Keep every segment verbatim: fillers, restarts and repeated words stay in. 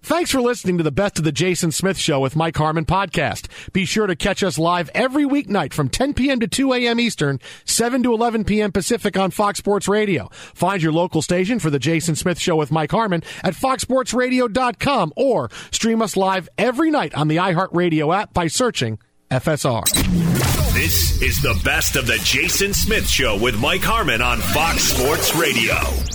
Thanks for listening to the Best of the Jason Smith Show with Mike Harmon podcast. Be sure to catch us live every weeknight from ten p.m. to two a.m. Eastern, seven to eleven p.m. Pacific on Fox Sports Radio. Find your local station for the Jason Smith Show with Mike Harmon at fox sports radio dot com or stream us live every night on the iHeartRadio app by searching F S R. This is the Best of the Jason Smith Show with Mike Harmon on Fox Sports Radio.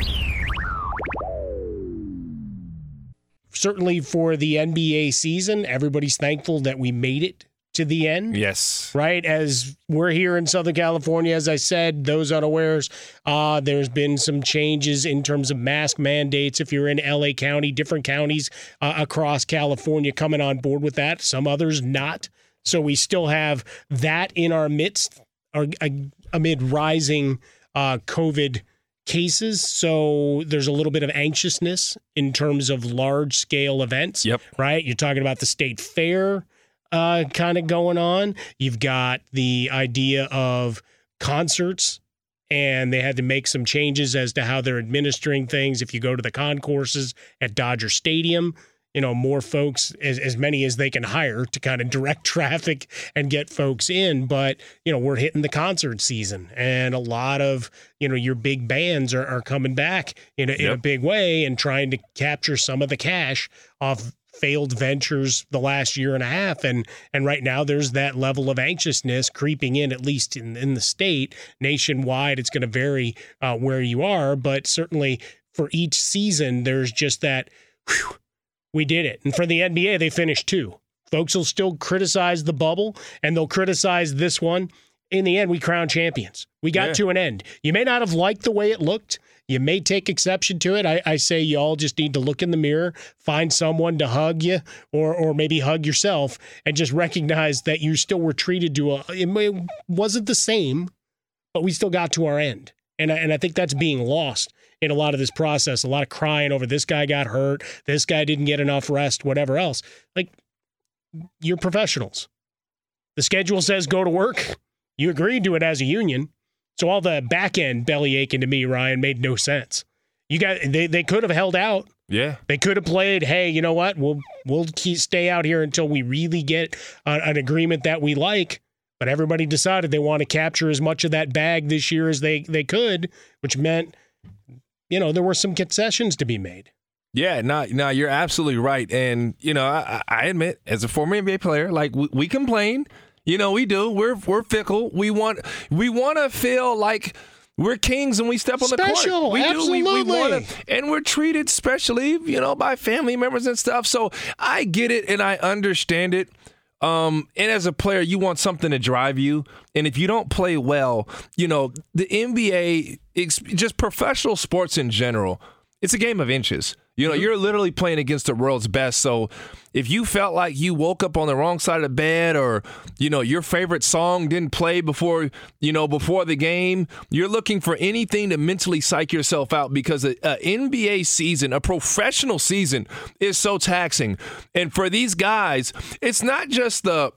Certainly for the N B A season, everybody's thankful that we made it to the end. Yes. Right? As we're here in Southern California, as I said, those unawares, uh, there's been some changes in terms of mask mandates. If you're in L A County, different counties uh, across California coming on board with that, some others not. So we still have that in our midst uh, amid rising uh, COVID cases. So there's a little bit of anxiousness in terms of large-scale events, yep. right? You're talking about the state fair uh, kind of going on. You've got the idea of concerts, and they had to make some changes as to how they're administering things. If you go to the concourses at Dodger Stadium, you know, more folks, as, as many as they can hire to kind of direct traffic and get folks in. But, you know, we're hitting the concert season, and a lot of, you know, your big bands are, are coming back in a, yep. in a big way and trying to capture some of the cash off failed ventures the last year and a half. And and right now there's that level of anxiousness creeping in, at least in, in the state. Nationwide, it's going to vary uh, where you are, but certainly for each season, there's just that, whew, we did it. And for the N B A, they finished two. Folks will still criticize the bubble, and they'll criticize this one. In the end, we crowned champions. We got yeah. to an end. You may not have liked the way it looked. You may take exception to it. I, I say you all just need to look in the mirror, find someone to hug you, or or maybe hug yourself, and just recognize that you still were treated to a, it wasn't the same, but we still got to our end. And I, and I think that's being lost in a lot of this process, a lot of crying over this guy got hurt, this guy didn't get enough rest, whatever else. Like, you're professionals. The schedule says go to work. You agreed to it as a union. So all the back end belly aching to me, Ryan, made no sense. You got they they could have held out. Yeah. They could have played, hey, you know what? We'll we'll keep, stay out here until we really get a, an agreement that we like. But everybody decided they want to capture as much of that bag this year as they, they could, which meant, you know, there were some concessions to be made. Yeah, no, no, you're absolutely right. And, you know, I, I admit, as a former N B A player, like, we, we complain. You know, we do. We're we're fickle. We want we want to feel like we're kings and we step on the court. Special, we absolutely. do. We, we wanna, and we're treated specially, you know, by family members and stuff. So I get it and I understand it. Um, and as a player, you want something to drive you. And if you don't play well, you know, the N B A, just professional sports in general, it's a game of inches. You know, you're literally playing against the world's best. So if you felt like you woke up on the wrong side of the bed, or, you know, your favorite song didn't play before, you know, before the game, you're looking for anything to mentally psych yourself out, because an N B A season, a professional season, is so taxing. And for these guys, it's not just the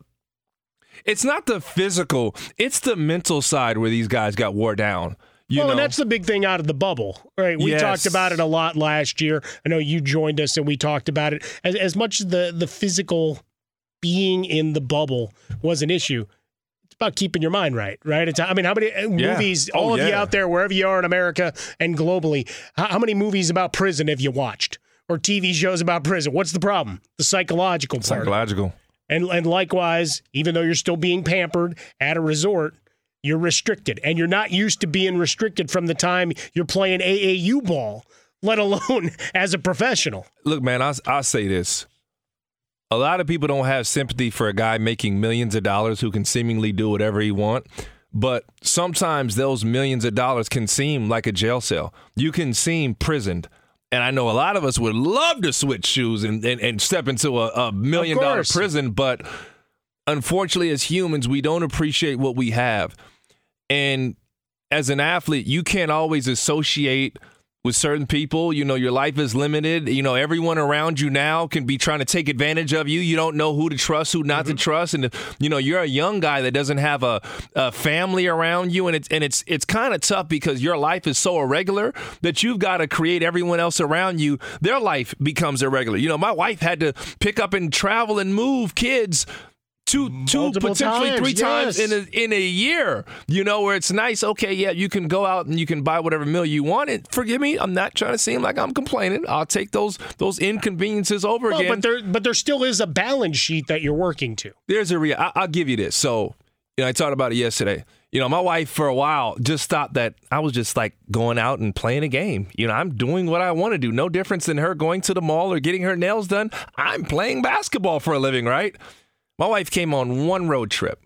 it's not the physical, it's the mental side where these guys got wore down. You well, know. And that's the big thing out of the bubble, right? We yes. talked about it a lot last year. I know you joined us and we talked about it. As, as much as the, the physical being in the bubble was an issue, it's about keeping your mind right, right? It's, I mean, how many yeah. movies, oh, all of yeah. you out there, wherever you are in America and globally, how, how many movies about prison have you watched? Or T V shows about prison? What's the problem? The psychological part. Psychological. And, and likewise, even though you're still being pampered at a resort, you're restricted, and you're not used to being restricted from the time you're playing A A U ball, let alone as a professional. Look, man, I'll, I'll say this. A lot of people don't have sympathy for a guy making millions of dollars who can seemingly do whatever he wants, but sometimes those millions of dollars can seem like a jail cell. You can seem prisoned. And I know a lot of us would love to switch shoes and, and, and step into a, a million-dollar prison, but unfortunately, as humans, we don't appreciate what we have. And as an athlete, you can't always associate with certain people. You know, your life is limited. You know, everyone around you now can be trying to take advantage of you. You don't know who to trust, who not mm-hmm. to trust. And, you know, you're a young guy that doesn't have a, a family around you. And it's, and it's, it's kind of tough because your life is so irregular that you've got to create everyone else around you. Their life becomes irregular. You know, my wife had to pick up and travel and move kids Two, two potentially times, three yes. times in a, in a year, you know, where it's nice. Okay, yeah, you can go out and you can buy whatever meal you want. And forgive me, I'm not trying to seem like I'm complaining. I'll take those those inconveniences over well, again. But there, but there still is a balance sheet that you're working to. There's a real. I, I'll give you this. So, you know, I talked about it yesterday. You know, my wife for a while just thought that I was just like going out and playing a game. You know, I'm doing what I want to do. No difference than her going to the mall or getting her nails done. I'm playing basketball for a living, right? My wife came on one road trip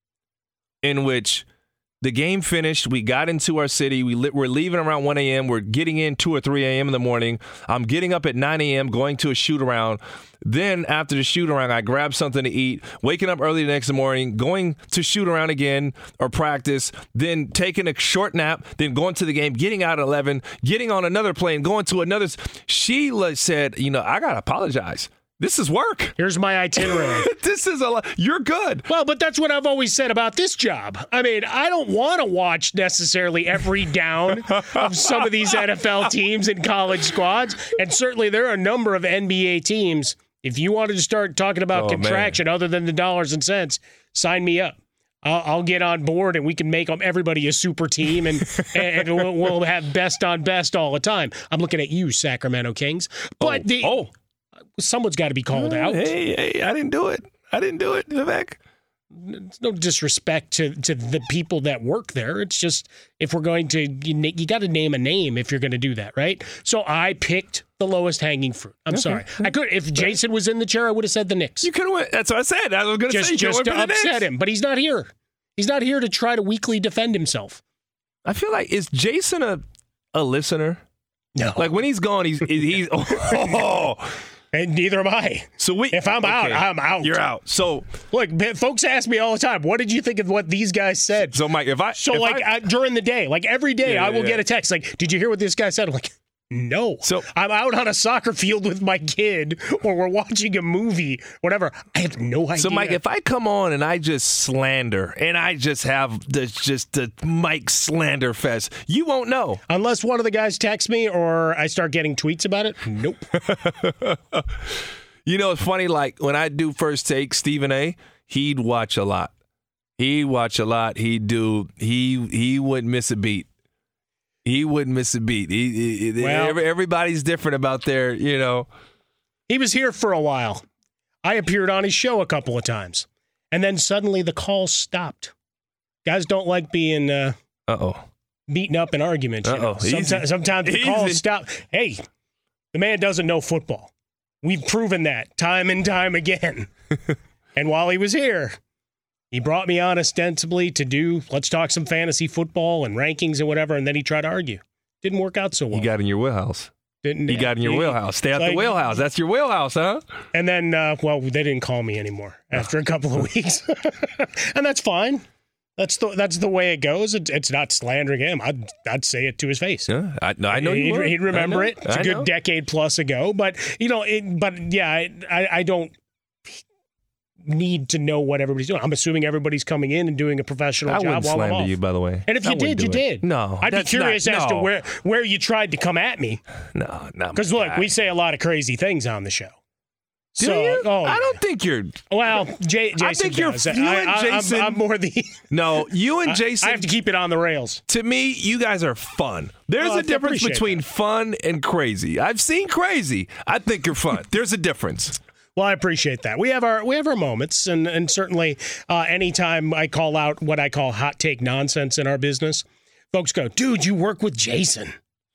in which the game finished. We got into our city. We li- we're leaving around one a.m. We're getting in two or three a.m. in the morning. I'm getting up at nine a.m., going to a shoot-around. Then after the shoot-around, I grab something to eat, waking up early the next morning, going to shoot-around again or practice, then taking a short nap, then going to the game, getting out at eleven, getting on another plane, going to another. Sheila said, you know, I got to apologize. This is work. Here's my itinerary. This is a lot. You're good. Well, but that's what I've always said about this job. I mean, I don't want to watch necessarily every down of some of these N F L teams and college squads. And certainly there are a number of N B A teams. If you wanted to start talking about oh, contraction man. other than the dollars and cents, sign me up. I'll, I'll get on board and we can make everybody a super team and, and we'll, we'll have best on best all the time. I'm looking at you, Sacramento Kings. But oh. the... Oh. Someone's got to be called oh, out. Hey, hey, I didn't do it. I didn't do it, Vivek. It's no disrespect to, to the people that work there. It's just if we're going to, you, you got to name a name if you're going to do that, right? So I picked the lowest hanging fruit. I'm okay. sorry. I could if Jason was in the chair, I would have said the Knicks. You could have. That's what I said. I was going to say you just to upset Knicks. him, but he's not here. He's not here to try to weakly defend himself. I feel like is Jason a a listener? No. Like when he's gone, he's he's. Oh. And neither am I. So we, if I'm okay, out, I'm out. You're out. So look, folks ask me all the time, "What did you think of what these guys said?" So, Mike, if I so if like I, I, during the day, like every day, yeah, I will yeah. get a text like, "Did you hear what this guy said?" I'm like, "No." So I'm out on a soccer field with my kid, or we're watching a movie, whatever. I have no idea. So, Mike, if I come on and I just slander and I just have the just the Mike slander fest, you won't know unless one of the guys texts me or I start getting tweets about it. Nope. You know, it's funny, like, when I do First Take, Stephen A., he'd watch a lot. He'd watch a lot. He'd do, he he wouldn't miss a beat. He wouldn't miss a beat. He, he, well, everybody's different about their, you know. He was here for a while. I appeared on his show a couple of times. And then suddenly the calls stopped. Guys don't like being uh, Uh-oh. beaten up in arguments. You know? Uh-oh. Sometimes, sometimes the Easy. calls stop. Hey, the man doesn't know football. We've proven that time and time again. And while he was here, he brought me on ostensibly to do, let's talk some fantasy football and rankings and whatever, and then he tried to argue. Didn't work out so well. You got in your wheelhouse. Didn't You got in your he, wheelhouse. Stay out like, the wheelhouse. That's your wheelhouse, huh? And then, uh, well, they didn't call me anymore after a couple of weeks. And that's fine. That's the that's the way it goes. It, it's not slandering him. I'd, I'd say it to his face. Yeah, I, no, I know you he'd, would. he'd remember I it. It's a I good know. decade plus ago. But, you know, it, but yeah, I, I, I don't need to know what everybody's doing. I'm assuming everybody's coming in and doing a professional I job wouldn't while I'm slander off. you, by the way. And if I you did, you do did. No, I'd be that's curious not, as no. to where, where you tried to come at me. No, not Because, look, guy. we say a lot of crazy things on the show. Do So, you? oh, I don't think you're. Well, Jay, Jason I think you're. does. You I, and I, Jason. I'm, I'm more the. No, you and Jason. I have to keep it on the rails. To me, you guys are fun. There's Well, a I difference appreciate between that. fun and crazy. I've seen crazy. I think you're fun. There's a difference. Well, I appreciate that. We have our we have our moments, and and certainly, uh, anytime I call out what I call hot take nonsense in our business, folks go, "Dude, you work with Jason."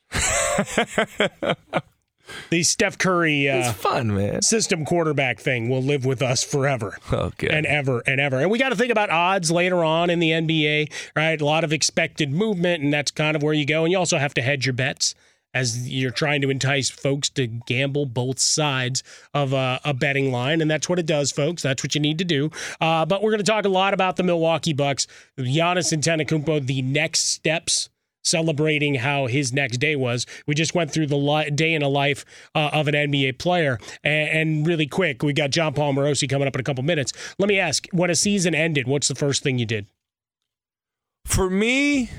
The Steph Curry uh, It's fun, man. system quarterback thing will live with us forever. Okay. And ever and ever. And we got to think about odds later on in the N B A, right? A lot of expected movement, and that's kind of where you go. And you also have to hedge your bets as you're trying to entice folks to gamble both sides of a, a betting line. And that's what it does, folks. That's what you need to do. Uh, but we're going to talk a lot about the Milwaukee Bucks. Giannis Antetokounmpo, the next steps celebrating how his next day was. We just went through the li- day in a life uh, of an N B A player. And, and really quick, we got John Paul Morosi coming up in a couple minutes. Let me ask, when a season ended, what's the first thing you did? For me,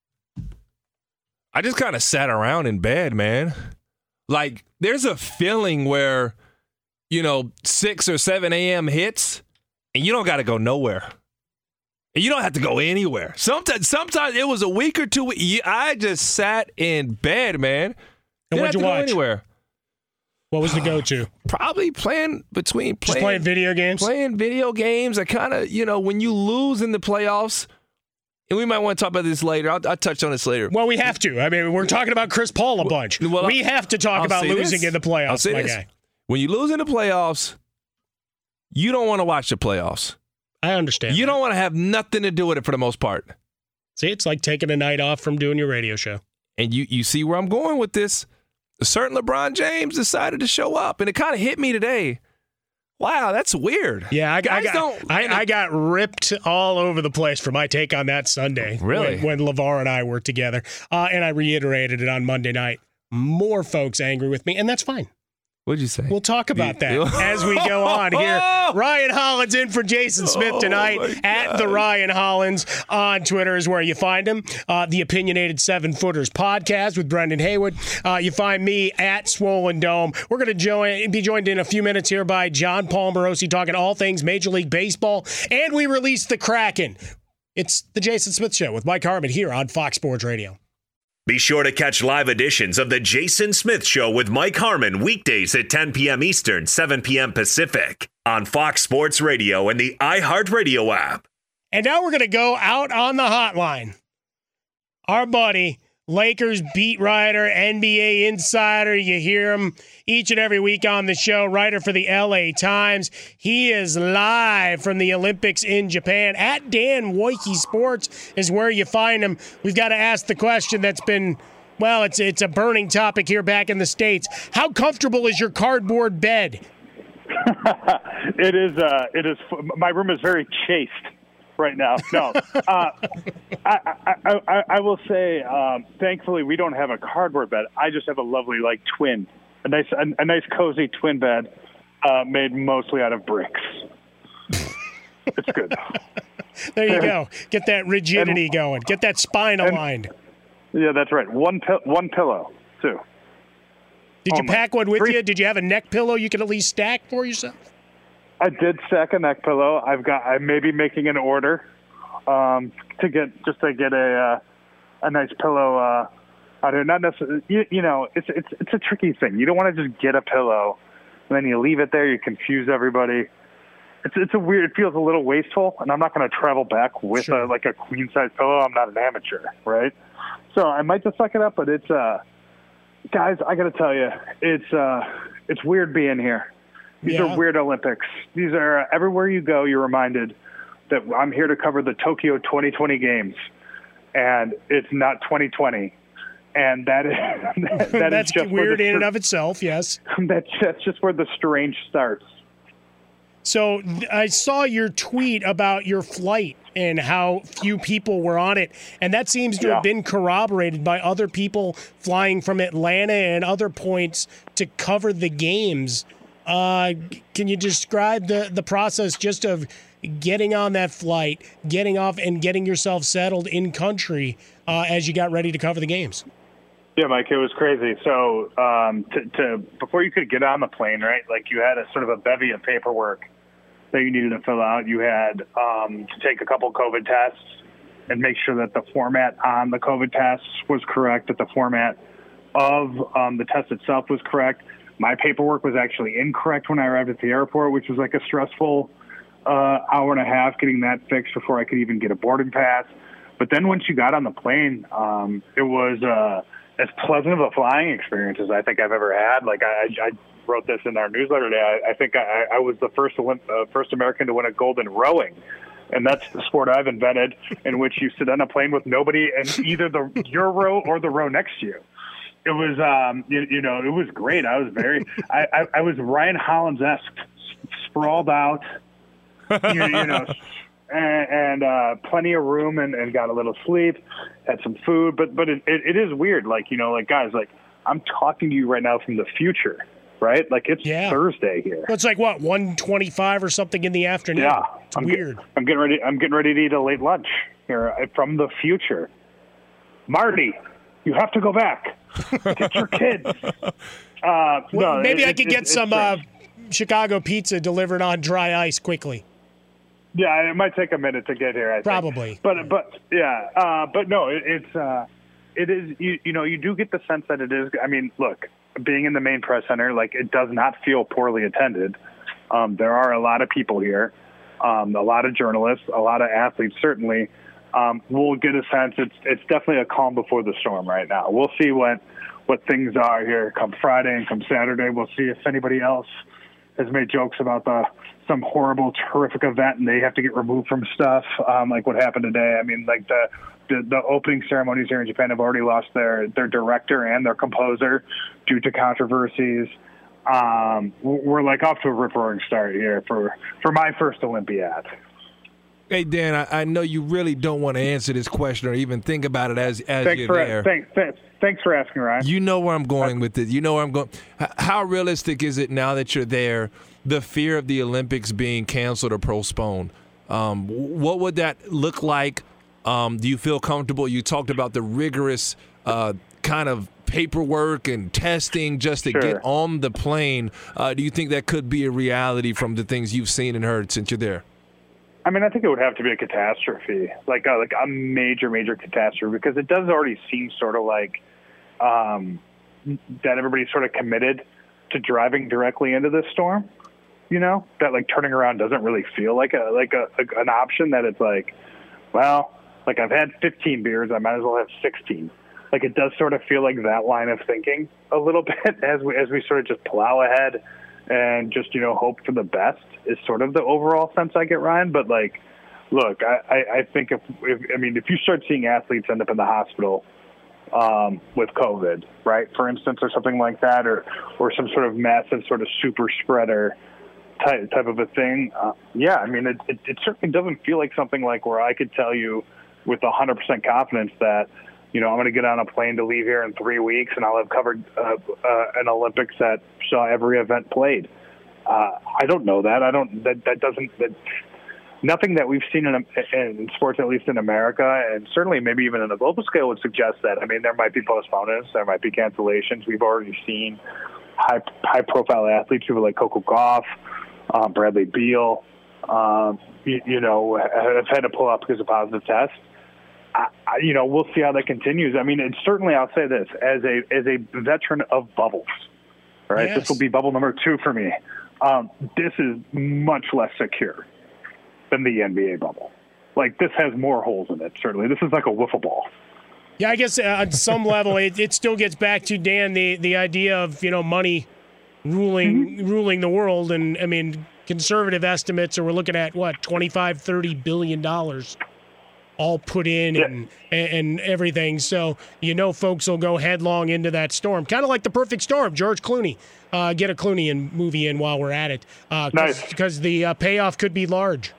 I just kind of sat around in bed, man. Like, there's a feeling where, you know, six or seven a.m. hits, and you don't got to go nowhere. You don't have to go anywhere. Sometimes, sometimes it was a week or two. I just sat in bed, man. And Didn't what'd have you to watch? Go anywhere. What was the go-to? Probably playing between playing, Just playing video games. Playing video games. I kind of, you know, when you lose in the playoffs, and we might want to talk about this later. I'll, I'll touch on this later. Well, we have to. I mean, we're talking about Chris Paul a bunch. Well, we have to talk I'll about say losing this. in the I'll playoffs, say my this. guy. When you lose in the playoffs, you don't want to watch the playoffs. I understand. You that. don't want to have nothing to do with it for the most part. See, it's like taking a night off from doing your radio show. And you you see where I'm going with this. A certain LeBron James decided to show up, and it kind of hit me today. Wow, that's weird. Yeah, I, I Guys got don't- I, I got ripped all over the place for my take on that Sunday. Really? When, when LeVar and I were together. Uh, and I reiterated it on Monday night. More folks angry with me, and that's fine. What'd you say? We'll talk about that You- as we go on here. Ryan Hollins in for Jason Smith Oh, tonight my at the Ryan Hollins on Twitter is where you find him. Uh, the Opinionated Seven Footers podcast with Brendan Haywood. Uh, you find me at Swollen Dome. We're going to join, be joined in a few minutes here by John Paul Morosi talking all things Major League Baseball, and we release the Kraken. It's the Jason Smith Show with Mike Harmon here on Fox Sports Radio. Be sure to catch live editions of The Jason Smith Show with Mike Harmon weekdays at ten p.m. Eastern, seven p.m. Pacific on Fox Sports Radio and the iHeartRadio app. And now we're going to go out on the hotline. Our buddy, Lakers beat writer, N B A insider, you hear him each and every week on the show, writer for the L A Times. He is live from the Olympics in Japan. At Dan Woike Sports is where you find him. We've got to ask the question that's been, well, it's it's a burning topic here back in the States. How comfortable is your cardboard bed? it is. Uh, it is. My room is very chaste right now. No, uh, I, I, I, I will say, um, thankfully, we don't have a cardboard bed. I just have a lovely, like, twin, a nice, a, a nice, cozy twin bed uh, made mostly out of bricks. It's good. There you go. Get that rigidity And- going. Get that spine and- aligned. Yeah, that's right. One, pi- one pillow too. Did you Oh, my- pack one with three- you? Did you have a neck pillow you could at least stack for yourself? I did stack a neck pillow. I've got. I may be making an order um, to get just to get a uh, a nice pillow uh, out here. Not necessarily. You, you know, it's it's it's a tricky thing. You don't want to just get a pillow and then you leave it there. You confuse everybody. It's it's a weird. It feels a little wasteful, and I'm not going to travel back with Sure. a, like a queen size pillow. I'm not an amateur, right? So I might just suck it up. But it's uh, guys, I got to tell you, it's uh, it's weird being here. These Yeah. are weird Olympics. These are uh, everywhere you go, you're reminded that I'm here to cover the Tokyo twenty twenty games, and it's not twenty twenty. And that is that, that That's is just where weird the, in and of itself, yes. that's, that's just where the strange starts. So th- I saw your tweet about your flight and how few people were on it, and that seems to Yeah. have been corroborated by other people flying from Atlanta and other points to cover the games. Uh, g- can you describe the, the process just of getting on that flight, getting off, and getting yourself settled in country uh, as you got ready to cover the games? Yeah, Mike, it was crazy. So um, to, to before you could get on the plane, right, like you had a sort of a bevy of paperwork that you needed to fill out. You had um, to take a couple COVID tests and make sure that the format on the COVID tests was correct, that the format of um, the test itself was correct. My paperwork was actually incorrect when I arrived at the airport, which was like a stressful uh, hour and a half getting that fixed before I could even get a boarding pass. But then once you got on the plane, um, it was uh, as pleasant of a flying experience as I think I've ever had. Like I, I wrote this in our newsletter today. I, I think I, I was the first Olymp- uh, first American to win a gold in rowing. And that's the sport I've invented, in which you sit on a plane with nobody in either the your row or the row next to you. It was, um, you, you know, it was great. I was very, I, I, I was Ryan Hollins-esque, sprawled out, you, you know, and, and uh, plenty of room, and, and got a little sleep, had some food. But but it, it, it is weird. Like, you know, like, guys, like, I'm talking to you right now from the future, right? Like, it's yeah. Thursday here. It's like, what, one twenty-five or something in the afternoon? Yeah. It's I'm weird. Get, I'm getting ready. I'm getting ready to eat a late lunch here from the future. Marty, you have to go back. Get your kids. Uh, well, no, maybe it, I could it, get it, some uh, Chicago pizza delivered on dry ice quickly. Yeah, it might take a minute to get here. I think. Probably. But but yeah, uh, but no, it, it's uh, it is. You, you know, you do get the sense that it is. I mean, look, being in the main press center, like, it does not feel poorly attended. Um, there are a lot of people here, um, a lot of journalists, a lot of athletes. Certainly, um, we'll get a sense. It's it's definitely a calm before the storm right now. We'll see what what things are here come Friday and come Saturday. We'll see if anybody else has made jokes about the some horrible, terrific event and they have to get removed from stuff, um, like what happened today. I mean, like the, the the opening ceremonies here in Japan have already lost their their director and their composer due to controversies. Um, we're like off to a rip-roaring start here for, for my first Olympiad. Hey, Dan, I, I know you really don't want to answer this question or even think about it as, as thanks you're for, there. Thanks, thanks, thanks for asking, Ryan. You know where I'm going with it. You know where I'm going. How realistic is it now that you're there, the fear of the Olympics being canceled or postponed? Um, what would that look like? Um, do you feel comfortable? You talked about the rigorous uh, kind of paperwork and testing just to sure. get on the plane. Uh, do you think that could be a reality from the things you've seen and heard since you're there? I mean, I think it would have to be a catastrophe, like a, like a major, major catastrophe, because it does already seem sort of like um, that everybody's sort of committed to driving directly into this storm. You know, that like turning around doesn't really feel like a like a, a an option. That it's like, well, like I've had fifteen beers, I might as well have sixteen. Like it does sort of feel like that line of thinking a little bit as we as we sort of just plow ahead and just, you know, hope for the best is sort of the overall sense I get, Ryan. But like, look, I, I, I think if, if I mean if you start seeing athletes end up in the hospital um, with COVID, right, for instance, or something like that, or or some sort of massive sort of super spreader type type of a thing, uh, yeah, I mean it, it it certainly doesn't feel like something like where I could tell you with one hundred percent confidence that, you know, I'm going to get on a plane to leave here in three weeks and I'll have covered uh, uh, an Olympics that saw every event played. Uh, I don't know that. I don't. That that doesn't. That, nothing that we've seen in, in sports, at least in America, and certainly maybe even on a global scale, would suggest that. I mean, there might be postponements, there might be cancellations. We've already seen high high profile athletes, people like Coco Gauff, um, Bradley Beal, um, you, you know, have had to pull out because of positive tests. I, I, you know, we'll see how that continues. I mean, it's certainly, I'll say this, as a as a veteran of bubbles, right? Yes. This will be bubble number two for me. Um, this is much less secure than the N B A bubble. Like, this has more holes in it, certainly. This is like a wiffle ball. Yeah, I guess uh, on some level, it, it still gets back to, Dan, the, the idea of, you know, money ruling mm-hmm. ruling the world. And, I mean, conservative estimates are we're looking at, what, twenty-five, thirty billion dollars all put in yeah. and, and everything. So, you know, folks will go headlong into that storm. Kind of like The Perfect Storm, George Clooney. Uh, get a Clooney in, movie in while we're at it. Uh, nice. Because the uh, payoff could be large.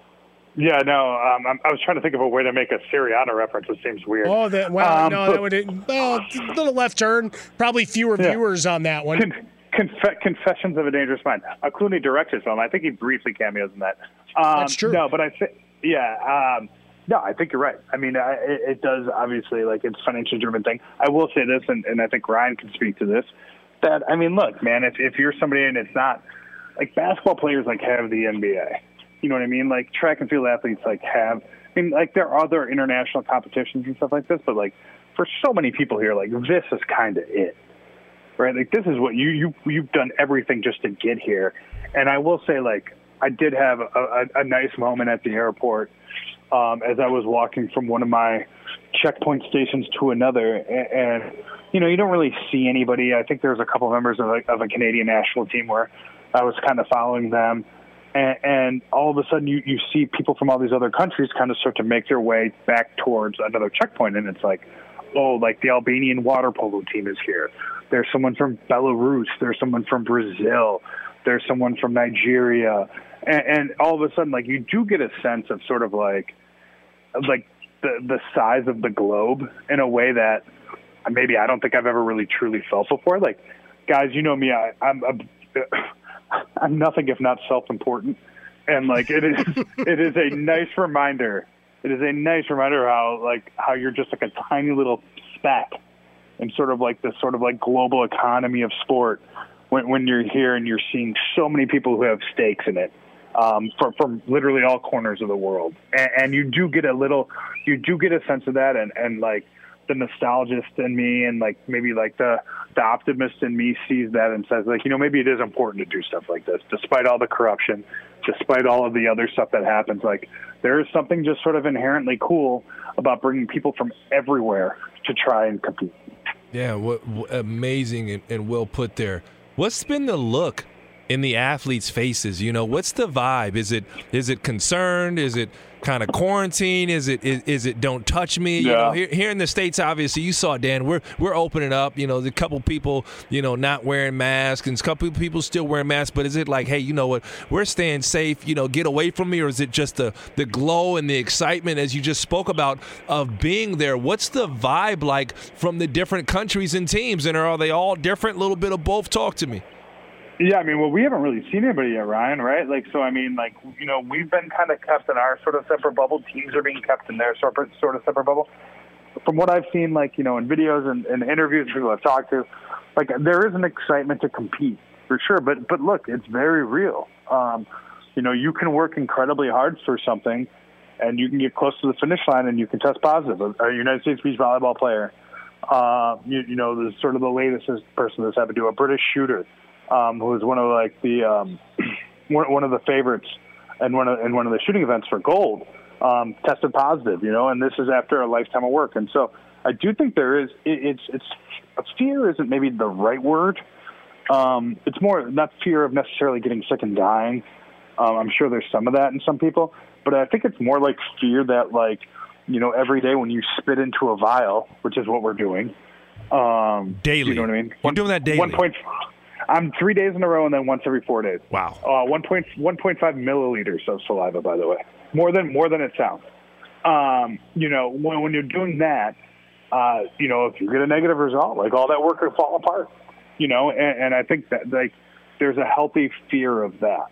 Yeah, no, um, I was trying to think of a way to make a Sirianni reference. It seems weird. Oh, that, well, um, no, that would, well, a little left turn. Probably fewer yeah. viewers on that one. Con- conf- Confessions of a Dangerous Mind. Uh, Clooney directed film. I think he briefly cameos in that. Um, That's true. No, but I think, yeah, um, no, I think you're right. I mean, I, it, it does, obviously, like, it's a financially driven thing. I will say this, and, and I think Ryan can speak to this, that, I mean, look, man, if, if you're somebody and it's not, like, basketball players, like, have the N B A. You know what I mean? Like, track and field athletes, like, have, I mean, like, there are other international competitions and stuff like this, but, like, for so many people here, like, this is kind of it, right? Like, this is what you, you, you've done everything just to get here. And I will say, like, I did have a, a, a nice moment at the airport um, as I was walking from one of my checkpoint stations to another. And, and, you know, you don't really see anybody. I think there's a couple members of a, of a Canadian national team where I was kind of following them. And, and all of a sudden you, you see people from all these other countries kind of start to make their way back towards another checkpoint. And it's like, oh, like the Albanian water polo team is here. There's someone from Belarus. There's someone from Brazil. there's someone from Nigeria. And, and all of a sudden, like, you do get a sense of sort of like, like the, the size of the globe in a way that maybe I don't think I've ever really truly felt before. Like, guys, you know me, I, I'm, I'm, I'm nothing if not self-important. And like, it is, it is a nice reminder. It is a nice reminder how, like, how you're just like a tiny little speck in sort of like this sort of like global economy of sport when, when you're here and you're seeing so many people who have stakes in it. Um, from, from literally all corners of the world. And, and you do get a little, you do get a sense of that. And, and like the nostalgist in me and like maybe like the, the optimist in me sees that and says, like, you know, maybe it is important to do stuff like this, despite all the corruption, despite all of the other stuff that happens. Like, there is something just sort of inherently cool about bringing people from everywhere to try and compete. Yeah, what, what amazing and, and well put there. What's been the look in the athletes' faces? You know, what's the vibe? Is it is it concerned? Is it kind of quarantine? Is it is, is it don't touch me? Yeah. You know, here, here in the States, obviously, you saw, Dan, we're we're opening up. You know, the couple people, you know, not wearing masks, and a couple people still wearing masks. But is it like, hey, you know what, we're staying safe, you know, get away from me? Or is it just the, the glow and the excitement, as you just spoke about, of being there? What's the vibe like from the different countries and teams? And are they all different? A little bit of both? Talk to me. Yeah, I mean, well, we haven't really seen anybody yet, Ryan, right? Like, so, I mean, like, you know, we've been kind of kept in our sort of separate bubble. Teams are being kept in their sort of, sort of separate bubble. From what I've seen, like, you know, in videos and, and interviews, people I've talked to, like, there is an excitement to compete, for sure. But, but look, it's very real. Um, you know, you can work incredibly hard for something, and you can get close to the finish line, and you can test positive. A United States beach volleyball player, uh, you, you know, the sort of the latest person that's happened to, a British shooter, Um, who was one of like the um, one, one of the favorites and one of in one of the shooting events for gold, um, tested positive, you know, and this is after a lifetime of work. And so I do think there is it, it's it's fear isn't maybe the right word. Um, it's more not fear of necessarily getting sick and dying. Um, I'm sure there's some of that in some people, but I think it's more like fear that, like, you know, every day when you spit into a vial, which is what we're doing um, daily. You know what I mean? You're One, doing that daily. One point. I'm three days in a row and then once every four days. Wow. Uh, one point one point five milliliters of saliva, by the way, more than more than it sounds. Um, you know, when, when you're doing that, uh, you know, if you get a negative result, like, all that work will fall apart. You know, and, and I think that, like, there's a healthy fear of that.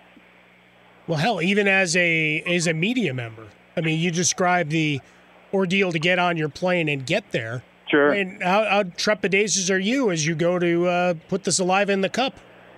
Well, hell, even as a as a media member, I mean, you describe the ordeal to get on your plane and get there. Sure. I mean, how, how trepidatious are you as you go to uh, put the saliva in the cup?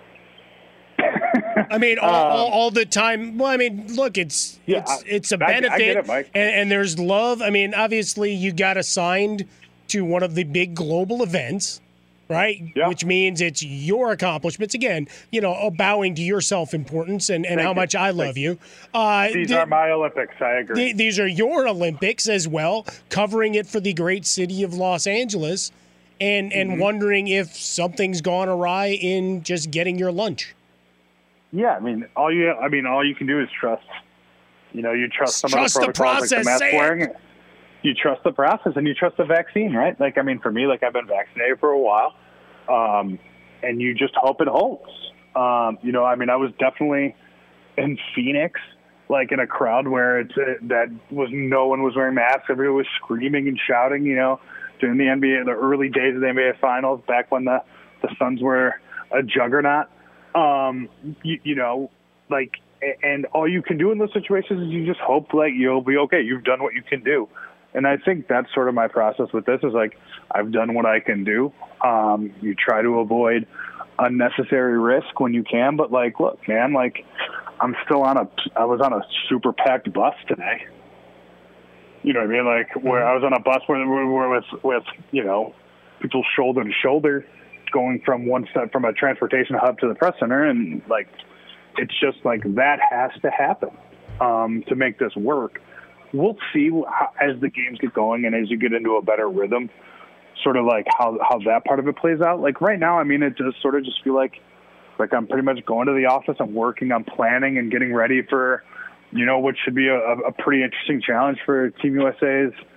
I mean, all, um, all, all the time. Well, I mean, look, it's yeah, it's it's a I, benefit, I get it, Mike. And, and there's love. I mean, obviously, you got assigned to one of the big global events, right? Yeah. Which means it's your accomplishments. Again, you know, bowing to your self-importance and, and how you. much I love you. Uh, these th- are my Olympics. I agree. th- these are your Olympics as well, covering it for the great city of Los Angeles, and and Mm-hmm. wondering if something's gone awry in just getting your lunch. Yeah, I mean, all you I mean, all you can do is trust. You know, you trust some Trust of the the protocols, like the process, mask say it. wearing. You trust the process, and you trust the vaccine, right? Like, I mean, for me, like, I've been vaccinated for a while, um, and you just hope it holds. Um, you know, I mean, I was definitely in Phoenix, like in a crowd where it's uh, that was no one was wearing masks, everyone was screaming and shouting. You know, during the N B A, the early days of the N B A Finals, back when the the Suns were a juggernaut. Um, you, you know, like, and all you can do in those situations is you just hope, like, you'll be okay. You've done what you can do. And I think that's sort of my process with this is, like, I've done what I can do. Um, you try to avoid unnecessary risk when you can. But, like, look, man, like, I'm still on a – I was on a super packed bus today. You know what I mean? Like, where I was on a bus where, where, where with, with, you know, people shoulder to shoulder going from one step from a transportation hub to the press center. And, like, it's just, like, that has to happen um, to make this work. We'll see how, as the games get going and as you get into a better rhythm, sort of like how, how that part of it plays out. Like right now, I mean, it does sort of just feel like, like I'm pretty much going to the office. I'm working on planning and getting ready for, you know, what should be a, a pretty interesting challenge for Team U S A's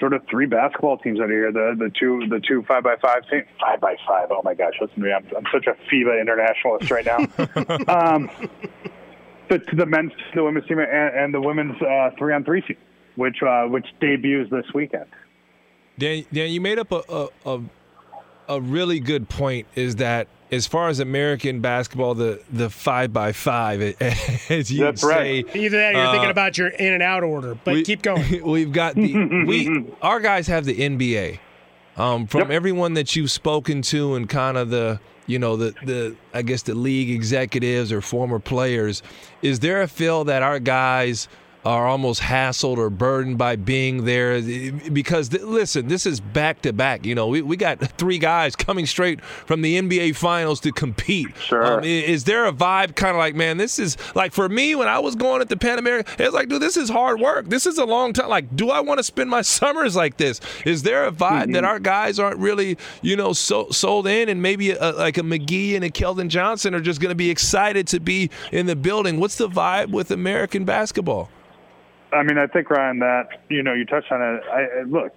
sort of three basketball teams out here. The the two the two five by five teams. Five by five. Oh my gosh! Listen to me. I'm, I'm such a FIBA internationalist right now. um, the the men's, the women's team, and, and the women's uh, three on three team, which uh, which debuts this weekend. Dan, Dan, you made up a, a a a really good point. Is that as far as American basketball, the the five by five, as you That's say, right. Either that, or you're uh, thinking about your in and out order. But we, keep going. We've got the we our guys have the N B A. Um, from Yep. everyone that you've spoken to and kind of the you know the the I guess the league executives or former players, is there a feel that our guys are almost hassled or burdened by being there? Because, th- listen, this is back-to-back. You know, we, we got three guys coming straight from the N B A Finals to compete. Sure. Um, is there a vibe kind of like, man, this is, like, for me, when I was going at the Pan American, it's like, dude, this is hard work. This is a long time. Like, do I want to spend my summers like this? Is there a vibe Mm-hmm. that our guys aren't really, you know, so, sold in, and maybe a, like a McGee and a Keldon Johnson are just going to be excited to be in the building? What's the vibe with American basketball? I mean, I think, Ryan, that, you know, you touched on it. I, I, look,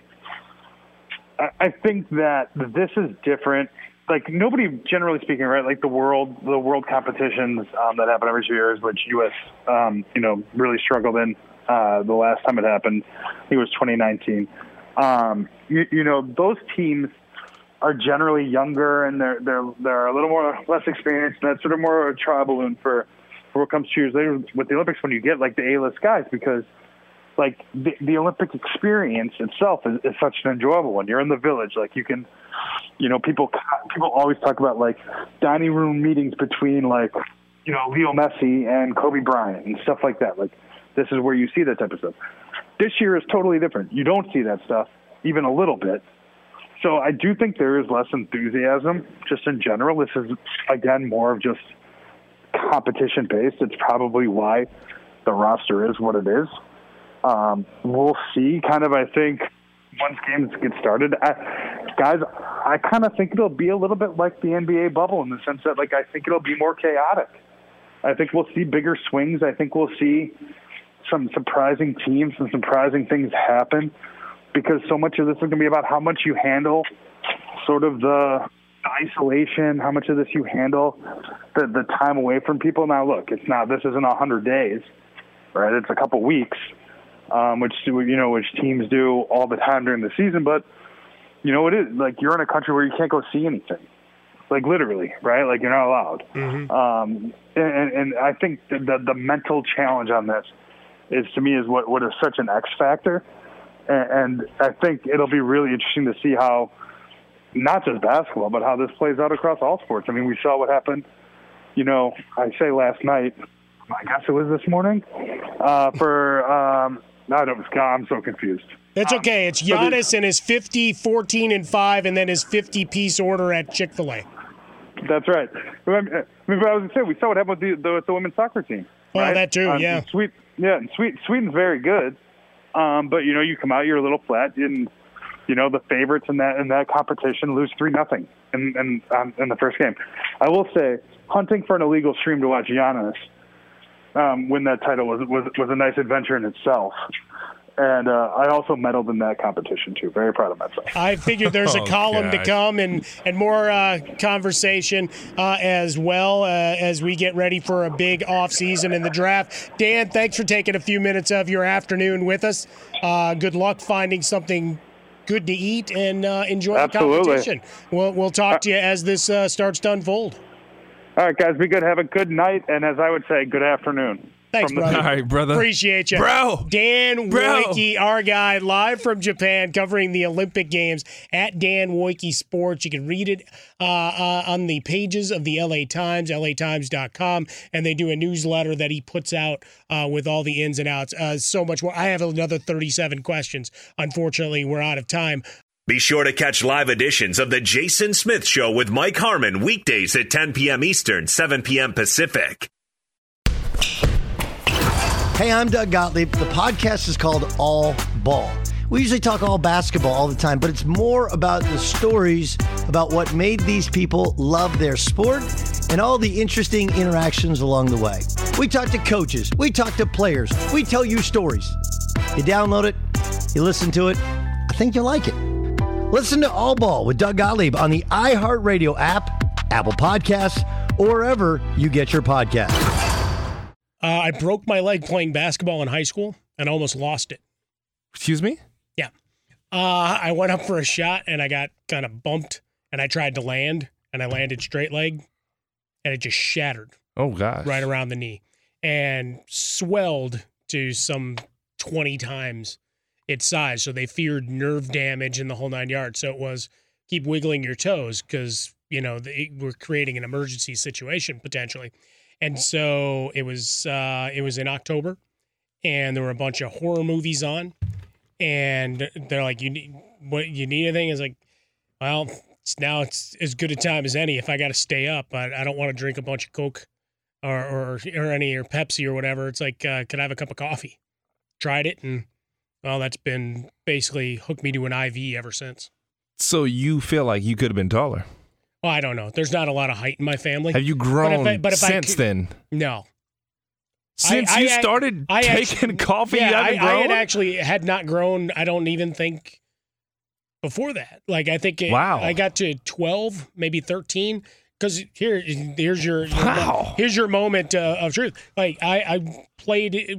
I, I think that this is different. Like, nobody, generally speaking, right, like the world the world competitions um, that happen every two years, which U S, um, you know, really struggled in uh, the last time it happened. I think it was twenty nineteen. Um, you, you know, those teams are generally younger, and they're they're they're a little more less experienced. And that's sort of more of a trial balloon for, for what comes two years later with the Olympics, when you get, like, the A-list guys, because like the, the Olympic experience itself is, is such an enjoyable one. You're in the village, like you can, you know, people people always talk about like dining room meetings between like, you know, Leo Messi and Kobe Bryant and stuff like that. Like this is where you see that type of stuff. This year is totally different. You don't see that stuff even a little bit. So I do think there is less enthusiasm just in general. This is again more of just competition based. It's probably why the roster is what it is. Um, we'll see kind of, I think, once games get started. I, guys, I kind of think it'll be a little bit like the N B A bubble in the sense that, like, I think it'll be more chaotic. I think we'll see bigger swings. I think we'll see some surprising teams and surprising things happen because so much of this is going to be about how much you handle sort of the isolation, how much of this you handle, the, the time away from people. Now, look, it's not, this isn't one hundred days, right? It's a couple weeks. Um, which you know, which teams do all the time during the season, but you know, it is like you're in a country where you can't go see anything, like literally, right? Like you're not allowed. Mm-hmm. Um, and, and I think the, the the mental challenge on this is, to me, is what, what is such an X factor, and, and I think it'll be really interesting to see how, not just basketball, but how this plays out across all sports. I mean, we saw what happened. You know, I say last night. I guess it was this morning uh, for. Um, No, no, I'm so confused. It's okay. It's Giannis and his fifty, fourteen, and five, and then his fifty-piece order at Chick-fil-A. That's right. I mean, I was going to say, we saw what happened with the, the, the women's soccer team. Well, right? that too, um, yeah. Sweet, yeah, Sweet, Sweden's very good, um, but, you know, you come out, you're a little flat, and, you know, the favorites in that in that competition lose three nothing in, in, um, in the first game. I will say, hunting for an illegal stream to watch Giannis Um, win that title was, was was a nice adventure in itself. And uh, I also medaled in that competition, too. Very proud of myself. I figured there's a Oh, column gosh. to come and, and more uh, conversation uh, as well uh, as we get ready for a big offseason in the draft. Dan, thanks for taking a few minutes of your afternoon with us. Uh, good luck finding something good to eat and uh, enjoy Absolutely. the competition. We'll, we'll talk to you as this uh, starts to unfold. All right, guys, be good. Have a good night. And as I would say, good afternoon. Thanks, From the- brother. All right, brother. Appreciate you. Bro. Dan Bro. Woike, our guy, live from Japan, covering the Olympic Games at Dan Woike Sports. You can read it uh, uh, on the pages of the L A Times, L A times dot com, and they do a newsletter that he puts out uh, with all the ins and outs. Uh, so much more. I have another thirty-seven questions. Unfortunately, we're out of time. Be sure to catch live editions of The Jason Smith Show with Mike Harmon weekdays at ten p.m. Eastern, seven p.m. Pacific. Hey, I'm Doug Gottlieb. The podcast is called All Ball. We usually talk all basketball all the time, but it's more about the stories about what made these people love their sport and all the interesting interactions along the way. We talk to coaches. We talk to players. We tell you stories. You download it. You listen to it. I I think you'll like it. Listen to All Ball with Doug Gottlieb on the iHeartRadio app, Apple Podcasts, or wherever you get your podcasts. Uh, I broke my leg playing basketball in high school and almost lost it. Excuse me? Yeah. Uh, I went up for a shot and I got kind of bumped and I tried to land and I landed straight leg and it just shattered. Oh, gosh. Right around the knee and swelled to some twenty times its size. So they feared nerve damage in the whole nine yards. So it was keep wiggling your toes because, you know, they were creating an emergency situation potentially. And so it was uh, it was in October and there were a bunch of horror movies on. And they're like, you need what you need anything? It's like, well, it's now it's as good a time as any. If I got to stay up, I, I don't want to drink a bunch of Coke or, or or any or Pepsi or whatever. It's like, uh, could I have a cup of coffee? Tried it, and well, that's been basically hooked me to an I V ever since. So you feel like you could have been taller? Well, I don't know. There's not a lot of height in my family. Have you grown but if I, but if since I could, then? No. Since I, you I, started I taking actually, coffee, yeah, you haven't I, grown? I had actually had not grown, I don't even think, before that. Like, I think it, wow. I got to twelve, maybe thirteen. Because here, here's your, wow. here's your moment uh, of truth. Like, I, I played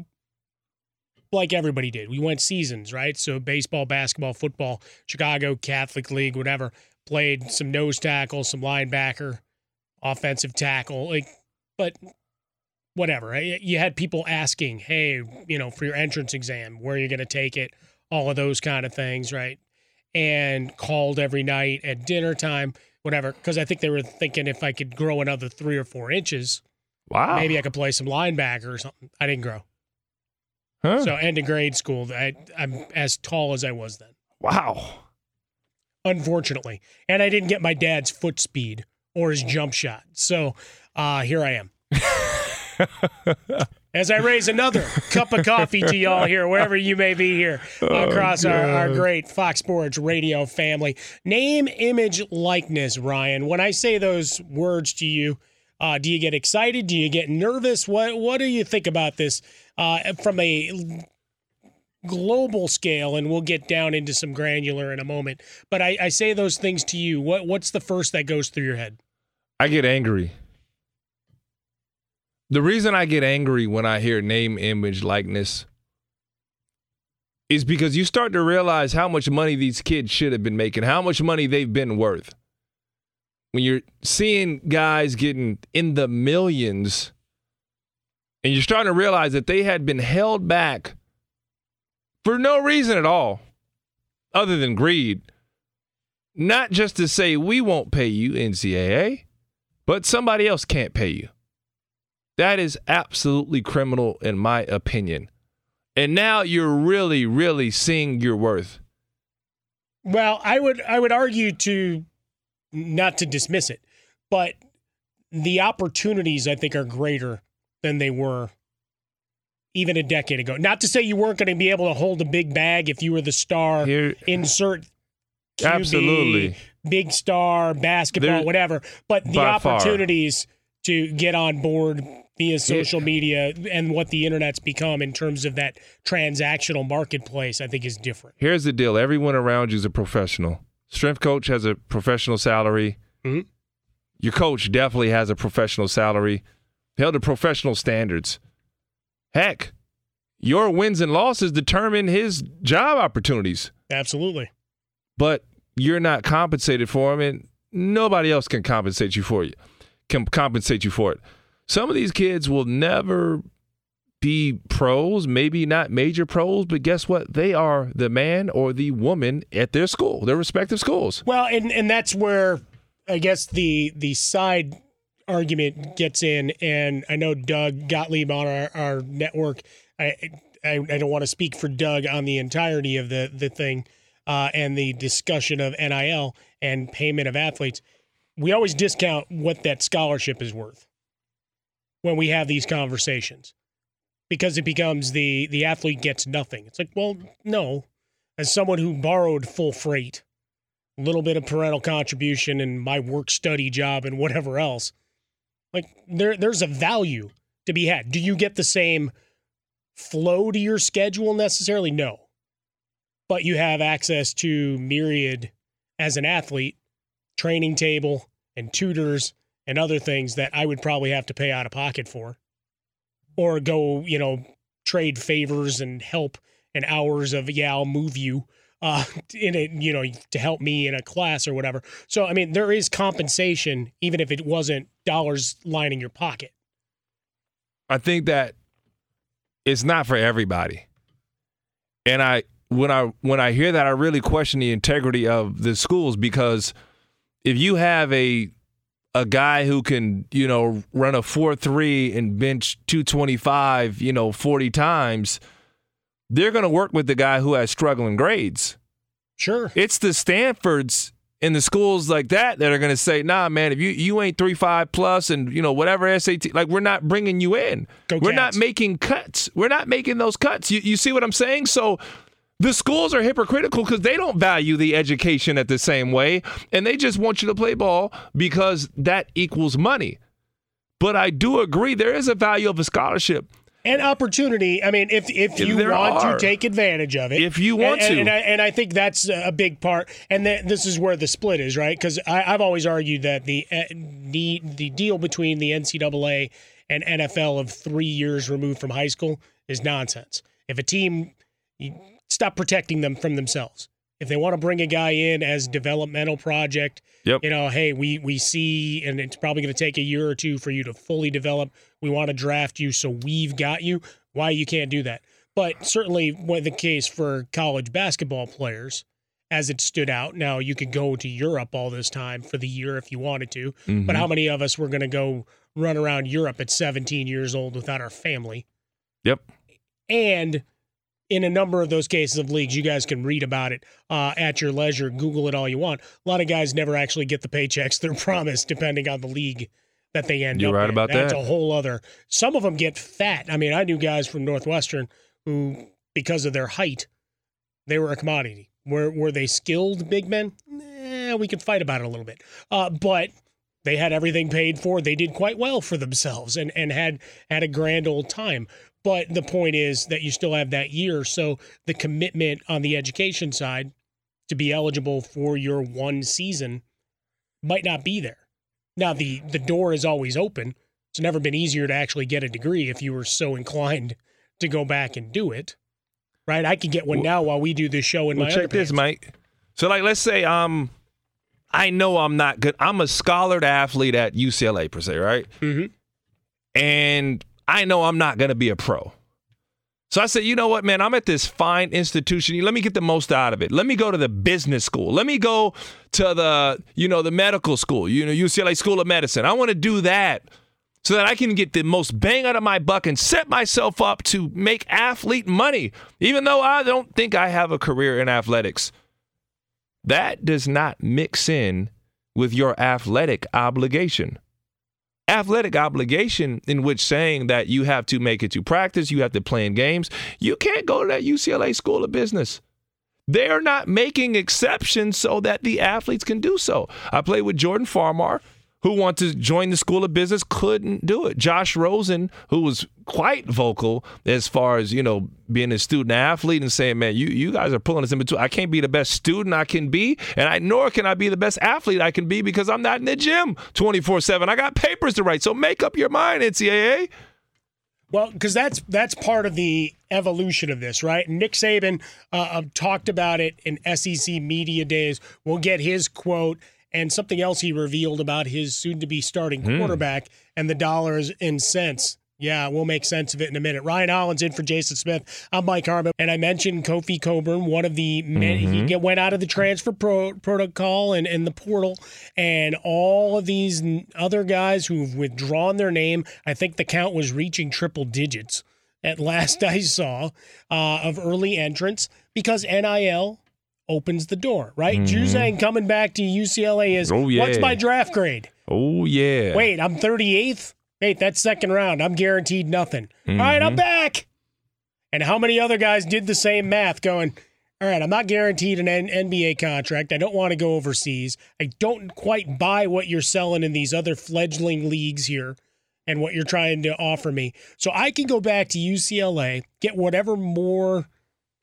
like everybody did. We went seasons, right? So baseball, basketball, football, Chicago, Catholic League, whatever. Played some nose tackle, some linebacker, offensive tackle. Like, but whatever. Right? You had people asking, hey, you know, for your entrance exam, where you're going to take it, all of those kind of things, right? And called every night at dinner time, whatever, because I think they were thinking if I could grow another three or four inches, wow, maybe I could play some linebacker or something. I didn't grow. Huh? So end of grade school, I, I'm as tall as I was then. Wow. Unfortunately. And I didn't get my dad's foot speed or his jump shot. So uh, here I am. As I raise another cup of coffee to y'all here, wherever you may be here, across oh, our, our great Fox Sports Radio family. Name, image, likeness, Ryan. When I say those words to you, uh, do you get excited? Do you get nervous? What What do you think about this uh, from a global scale? And we'll get down into some granular in a moment. But I, I say those things to you. What What's the first that goes through your head? I get angry. The reason I get angry when I hear name, image, likeness is because you start to realize how much money these kids should have been making, how much money they've been worth. When you're seeing guys getting in the millions and you're starting to realize that they had been held back for no reason at all other than greed, not just to say we won't pay you, N C double A, but somebody else can't pay you. That is absolutely criminal in my opinion. And now you're really, really seeing your worth. Well, I would I would argue to not to dismiss it, but the opportunities I think are greater than they were even a decade ago. Not to say you weren't going to be able to hold a big bag if you were the star, Here, insert Q B, absolutely. Big star, basketball, there, whatever. But the opportunities far. to get on board via social media and what the internet's become in terms of that transactional marketplace, I think is different. Here's the deal. Everyone around you is a professional. Strength coach has a professional salary. Mm-hmm. Your coach definitely has a professional salary. Held to professional standards. Heck, your wins and losses determine his job opportunities. Absolutely. But you're not compensated for them, and nobody else can compensate you for you. Can compensate you for it. Some of these kids will never be pros, maybe not major pros, but guess what? They are the man or the woman at their school, their respective schools. Well, and, and that's where I guess the the side argument gets in, and I know Doug Gottlieb on our, our network, I, I I don't want to speak for Doug on the entirety of the, the thing uh, and the discussion of N I L and payment of athletes. We always discount what that scholarship is worth when we have these conversations because it becomes the the athlete gets nothing. It's like, well, no. As someone who borrowed full freight, a little bit of parental contribution and my work study job and whatever else, like there there's a value to be had. Do you get the same flow to your schedule necessarily? No. but you have access to myriad as an athlete, training table and tutors and other things that I would probably have to pay out of pocket for, or go, you know, trade favors and help and hours of, yeah, I'll move you uh, in it, you know, to help me in a class or whatever. So, I mean, there is compensation, even if it wasn't dollars lining your pocket. I think that it's not for everybody. And I, when I, when I hear that, I really question the integrity of the schools, because if you have a, a guy who can, you know, run a four three and bench two twenty-five, you know, forty times, they're going to work with the guy who has struggling grades. Sure. It's the Stanfords and the schools like that that are going to say, nah, man, if you, you ain't three five plus and, you know, whatever S A T, like, we're not bringing you in. Go we're Cats. not making cuts. We're not making those cuts. You, you see what I'm saying? So the schools are hypocritical because they don't value the education at the same way, and they just want you to play ball because that equals money. But I do agree there is a value of a scholarship. And opportunity. I mean, if if you There want are. to take advantage of it, If you want and, to. and, and, I, and I think that's a big part. And th- this is where the split is, right? Because I've always argued that the uh, the the deal between the N C double A and N F L of three years removed from high school is nonsense. If a team, you stop protecting them from themselves. If they want to bring a guy in as developmental project, Yep. you know, hey, we we see, and it's probably going to take a year or two for you to fully develop. We want to draft you, so we've got you. Why you can't do that? But certainly, what the case for college basketball players, as it stood out. Now you could go to Europe all this time for the year if you wanted to, Mm-hmm. but how many of us were going to go run around Europe at seventeen years old without our family? Yep. And in a number of those cases of leagues, you guys can read about it uh, at your leisure, Google it all you want. A lot of guys never actually get the paychecks they're promised, depending on the league that they end You're up right in. about That's that. a whole other. Some of them get fat. I mean, I knew guys from Northwestern who, because of their height, they were a commodity. Were were they skilled big men? Eh, we could fight about it a little bit. Uh, but they had everything paid for. They did quite well for themselves and, and had had a grand old time. But the point is that you still have that year. So the commitment on the education side to be eligible for your one season might not be there. Now, the, the door is always open. It's never been easier to actually get a degree if you were so inclined to go back and do it. Right? I can get one now while we do this show in Well, my check this, underpants. Mike. So, like, let's say um, I know I'm not good. I'm a scholared athlete at U C L A, per se, right? Mm-hmm. And I know I'm not going to be a pro. So I said, you know what, man, I'm at this fine institution. Let me get the most out of it. Let me go to the business school. Let me go to the, you know, the medical school, you know, U C L A School of Medicine. I want to do that so that I can get the most bang out of my buck and set myself up to make athlete money, even though I don't think I have a career in athletics. That does not mix in with your athletic obligation. Athletic obligation, in which saying that you have to make it to practice, you have to play in games. You can't go to that U C L A School of Business. They're not making exceptions so that the athletes can do so. I played with Jordan Farmar, who wanted to join the School of Business, couldn't do it. Josh Rosen, who was quite vocal as far as, you know, being a student athlete and saying, man, you, you guys are pulling us in between. I can't be the best student I can be, and I nor can I be the best athlete I can be because I'm not in the gym twenty-four seven. I got papers to write, so make up your mind, N C double A. Well, because that's that's part of the evolution of this, right? Nick Saban uh, uh, talked about it in S E C Media Days. We'll get his quote and something else he revealed about his soon-to-be starting Mm. quarterback and the dollars and cents. Yeah, we'll make sense of it in a minute. Ryan Hollins in for Jason Smith. I'm Mike Harmon, and I mentioned Kofi Coburn, one of the men. Mm-hmm. He get, went out of the transfer pro, protocol and, and the portal, and all of these n- other guys who've withdrawn their name. I think the count was reaching triple digits at last I saw uh, of early entrants because N I L opens the door, right? Mhm. Juzang coming back to U C L A is, Oh, yeah. what's my draft grade? Oh, yeah. Wait, I'm thirty-eighth? Wait, that's second round. I'm guaranteed nothing. All right, I'm back. And how many other guys did the same math going, all right, I'm not guaranteed an N- NBA contract. I don't want to go overseas. I don't quite buy what you're selling in these other fledgling leagues here and what you're trying to offer me. So I can go back to U C L A, get whatever more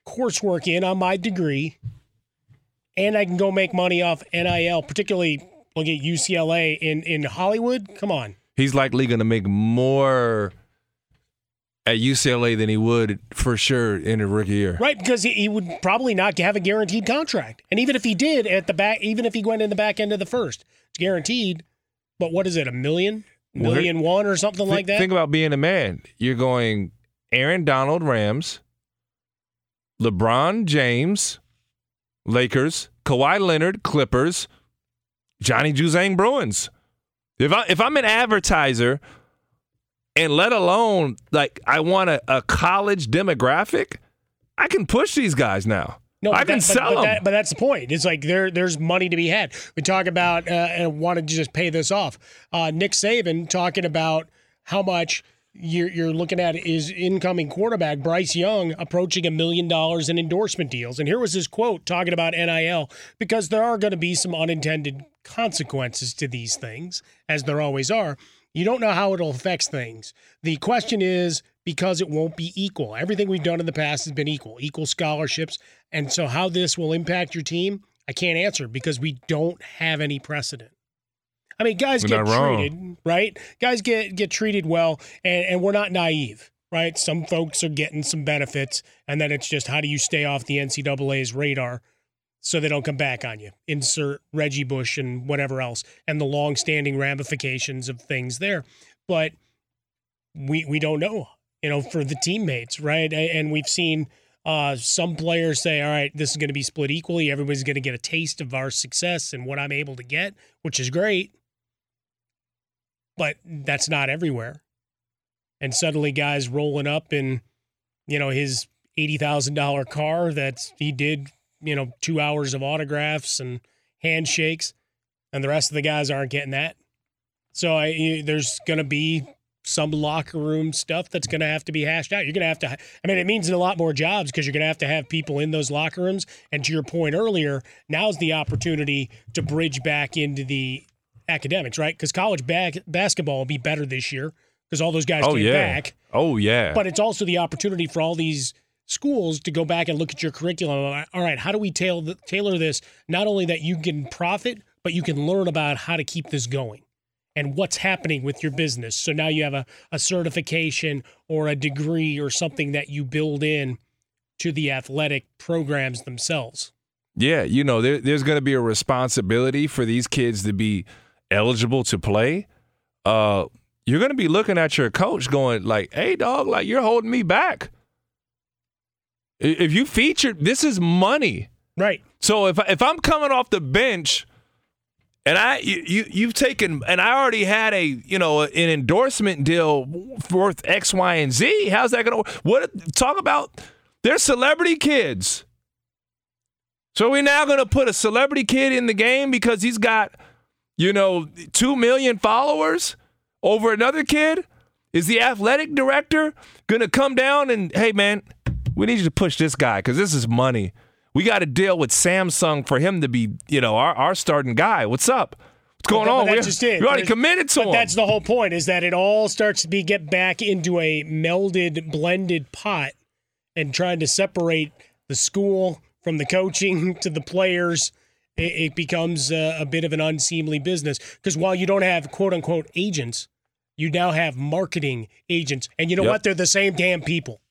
coursework in on my degree, and I can go make money off N I L, particularly look at U C L A in, in Hollywood. Come on. He's likely going to make more at U C L A than he would for sure in a rookie year. Right, because he, he would probably not have a guaranteed contract. And even if he did at the back, even if he went in the back end of the first, it's guaranteed. But what is it, a million? Million one or something think, like that? Think about being a man. You're going Aaron Donald, Rams, LeBron James, Lakers, Kawhi Leonard, Clippers, Johnny Juzang, Bruins. If I if I'm an advertiser, and let alone like I want a, a college demographic, I can push these guys now. No, I can that, sell but, but them. That, but that's the point. It's like there there's money to be had. We talk about uh, and wanted to just pay this off. Uh, Nick Saban talking about how much you're, you're looking at is incoming quarterback Bryce Young approaching a million dollars in endorsement deals. And here was his quote talking about N I L, because there are going to be some unintended consequences to these things, as there always are. You don't know how it'll affect things. The question is, because it won't be equal. Everything we've done in the past has been equal, equal scholarships. And so how this will impact your team, I can't answer because we don't have any precedent. I mean, guys We're get treated, right? Guys get, get treated well, and, and we're not naive, right? Some folks are getting some benefits, and then it's just how do you stay off the N C double A's radar so they don't come back on you. Insert Reggie Bush and whatever else, and the long-standing ramifications of things there. But we we don't know, you know, for the teammates, right? And we've seen uh, some players say, all right, this is going to be split equally. Everybody's going to get a taste of our success and what I'm able to get, which is great. But that's not everywhere. And suddenly guys rolling up in, you know, his eighty thousand dollars car that he did, you know, two hours of autographs and handshakes, and the rest of the guys aren't getting that. So I, there's going to be some locker room stuff that's going to have to be hashed out. You're going to have to, I mean, it means a lot more jobs because you're going to have to have people in those locker rooms. And to your point earlier, now's the opportunity to bridge back into the academics, right? Because college back, basketball will be better this year because all those guys oh, came yeah. back. Oh, yeah. But it's also the opportunity for all these schools to go back and look at your curriculum. All right, how do we tailor, tailor this? Not only that you can profit, but you can learn about how to keep this going and what's happening with your business. So now you have a, a certification or a degree or something that you build in to the athletic programs themselves. Yeah, you know, there, there's going to be a responsibility for these kids to be eligible to play. Uh, you're going to be looking at your coach going like, hey, dog, like you're holding me back. If you feature, this is money. Right. So if if I'm coming off the bench and I you, you you've taken and I already had a, you know, an endorsement deal worth X, Y, and Z, how's that going to what talk about they're celebrity kids. So we're now going to put a celebrity kid in the game because he's got, you know, two million followers over another kid? Is the athletic director going to come down and, hey, man, we need you to push this guy because this is money. We got to deal with Samsung for him to be, you know, our, our starting guy. What's up? What's going but, on? But that's just it. You already committed to but him. That's the whole point, is that it all starts to be get back into a melded, blended pot and trying to separate the school from the coaching to the players. It, it becomes a, a bit of an unseemly business because while you don't have quote-unquote agents, you now have marketing agents. And you know yep. what? They're the same damn people.